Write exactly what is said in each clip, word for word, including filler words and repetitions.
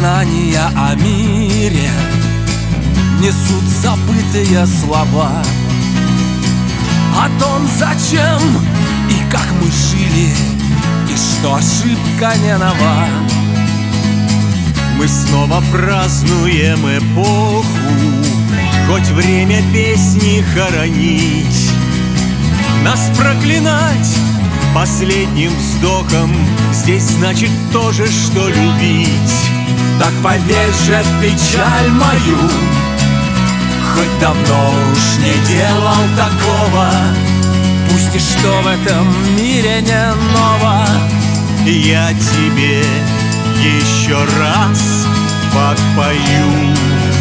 Воспоминания о мире несут забытые слова о том, зачем и как мы жили, и что ошибка не нова. Мы снова празднуем эпоху, хоть время песни хоронить. Нас проклинать последним вздохом здесь значит то же, что любить. Так поверь же в печаль мою, хоть давно уж не делал такого. Пусть ничто в этом мире не ново. Я тебе еще раз подпою.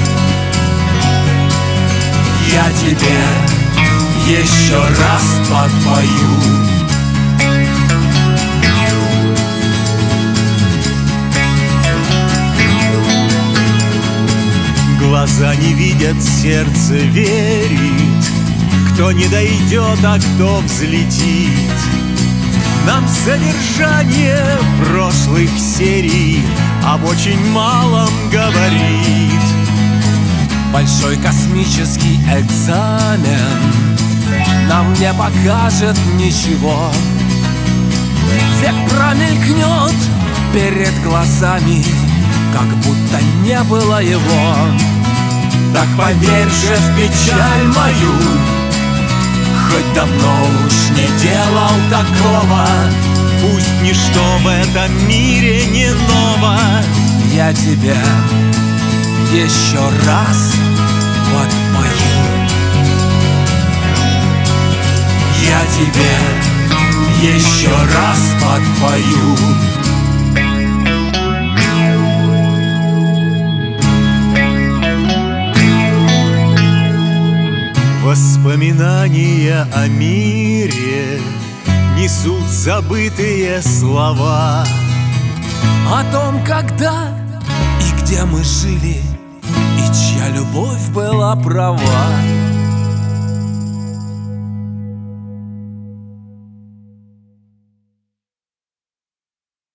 Я тебе еще раз подпою. Глаза не видят, сердце верит. Кто не дойдет, а кто взлетит. Нам содержание прошлых серий об очень малом говорит. Большой космический экзамен нам не покажет ничего. Век промелькнет перед глазами, как будто не было его. Так поверь же в печаль мою, хоть давно уж не делал такого. Пусть ничто в этом мире не ново. Я тебя еще раз подпою. Я тебе еще раз подпою. Воспоминания о мире несут забытые слова О том, когда и где мы жили, и чья любовь была права.